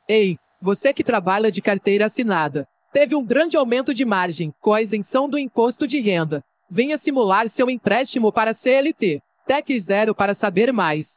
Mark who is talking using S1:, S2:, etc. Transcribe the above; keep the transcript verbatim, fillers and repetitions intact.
S1: Ei, você que trabalha de carteira assinada. Teve um grande aumento de margem com a isenção do imposto de renda. Venha simular seu empréstimo para C L T. Tec Zero para saber mais.